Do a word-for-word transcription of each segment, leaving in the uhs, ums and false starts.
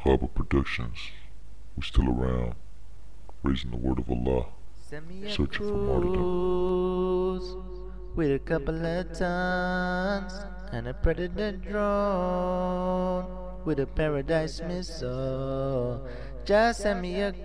Baba Productions. We still around, raising the word of Allah, Send me a searching for martyrdom. cruise with a couple of tons and a predator drone with a paradise missile. Just send me a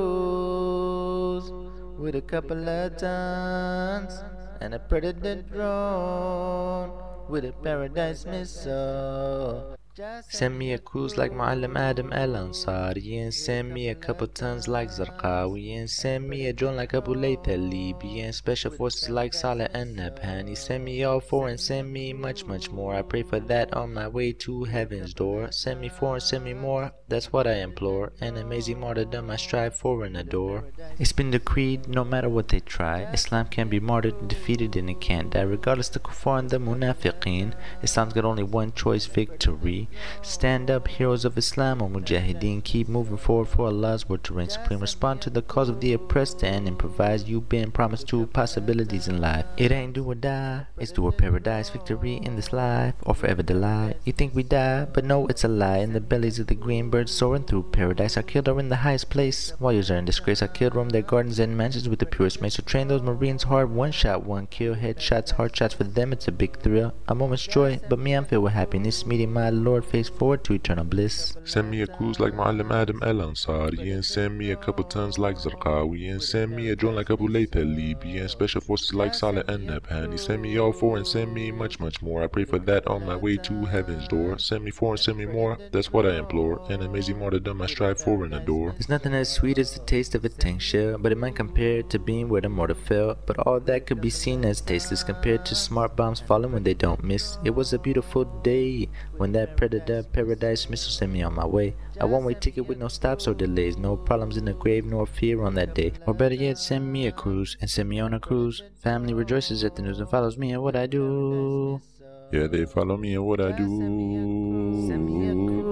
cruise with a couple of tons and a predator drone with a paradise missile. Send me a cruise like Muallim Adam Al Ansari, and send me a couple tons like Zarqawi, and send me a drone like Abu Layth Al Libi, and special forces like Saleh and Nabhani. Send me all four and send me much, much more. I pray for that on my way to heaven's door. Send me four and send me more, that's what I implore. An amazing martyrdom I strive for and adore. It's been decreed, no matter what they try, Islam can be martyred and defeated and it can't die. Regardless the kuffar and the munafiqeen, Islam's got only one choice, victory. Stand up, heroes of Islam or Mujahideen. Keep moving forward for Allah's word to reign supreme. Respond to the cause of the oppressed and improvise. You've been promised two possibilities in life. It ain't do or die, it's do or paradise. Victory in this life or forever the lie. You think we die, but no, it's a lie. In the bellies of the green birds soaring through paradise. Our killed are in the highest place, warriors are in disgrace. Our killed roam their gardens and mansions with the purest mace. So train those marines hard, one shot, one kill. Headshots, hard shots, for them it's a big thrill. A moment's joy, but me I'm filled with happiness. Meeting my Lord face forward to eternal bliss. Send me a cruise like Muallim Adam Al Ansari, and send me a couple tons like Zarqawi, and send me a drone like Abu Layth Al Libi, and special forces like Saleh and Nabhani. Send me all four and send me much, much more. I pray for that on my way to heaven's door. Send me four and send me more, that's what I implore. An amazing martyrdom I strive for and adore. There's nothing as sweet as the taste of a tank shell, but it might compare to being where the mortar fell. But all that could be seen as tasteless compared to smart bombs falling when they don't miss. It was a beautiful day when that predator paradise missile sent me on my way. A one-way ticket with no stops or delays, no problems in the grave nor fear on that day. Or better yet, send me a cruise and send me on a cruise. Family rejoices at the news and follows me and what I do. Yeah, they follow me and what I do. Send me a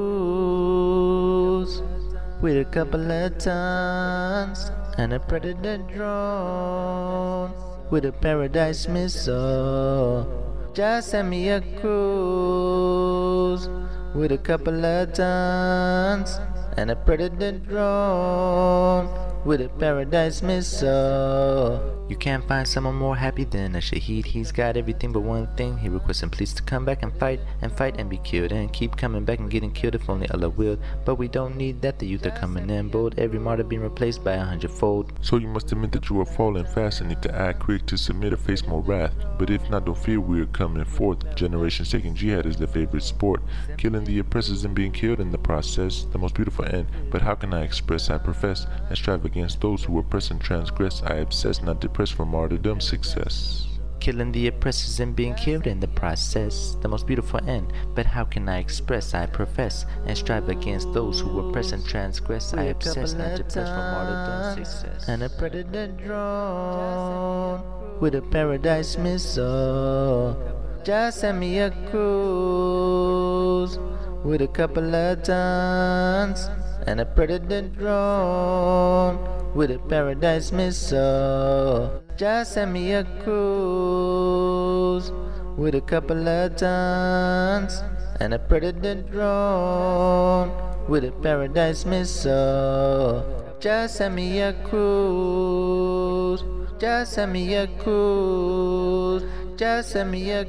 cruise with a couple of tons and a predator drone with a paradise missile. Just send me a cruise with a couple of tons and a predator drone with a paradise missile. You can't find someone more happy than a shaheed. He's got everything but one thing. He requests him please to come back and fight and fight and be killed and keep coming back and getting killed if only Allah willed. But we don't need that, the youth are coming in bold, every martyr being replaced by a hundredfold. So you must admit that you are falling fast and need to act quick to submit or face more wrath. But if not, don't fear, we are coming forth. Generations taking jihad as their favorite sport, killing the oppressors and being killed in the process. The most beautiful end. But how can I express? I profess and strive against those who oppress and transgress. I obsess, not depressed for martyrdom success. Killing the oppressors and being killed in the process, the most beautiful end. But how can I express? I profess and strive against those who oppress and transgress. I obsess, not depressed for martyrdom success. And a predator drone with a paradise missile. Just send me a cruise with a couple of tons and a predator drone with a paradise missile. Just send me a cruise with a couple of tons and a predator drone with a paradise missile. Just send me a cruise. Just send me a cruise. Just send me a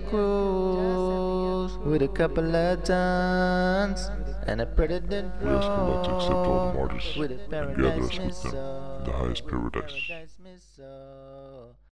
cruise with a couple of tons and a predator We ask Allah to accept all the drone martyrs with a and gather us paradise with them in the highest paradise. missile.